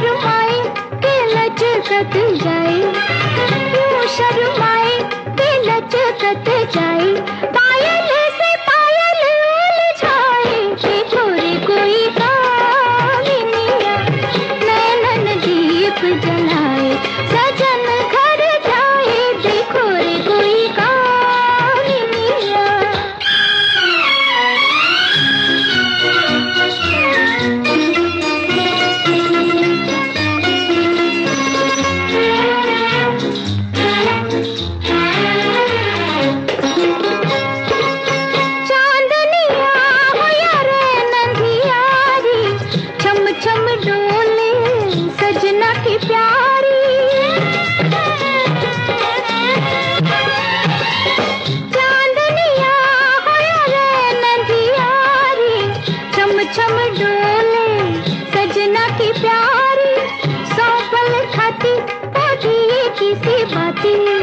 शर्माए के लचकत जाए, यूं शर्माए के लचकत जाए। पायल से पायल उलझाए देखो रे कोई कामिनिया, नैनन दीप जलाए सजन घर जाए देखो रे कोई कामिनिया। छम डोले सजना की प्यारी, चांदनिया हो रे नंदियारी, छम छम डोले सजना की प्यारी। सौ पल खाती पौधी किसी बाती,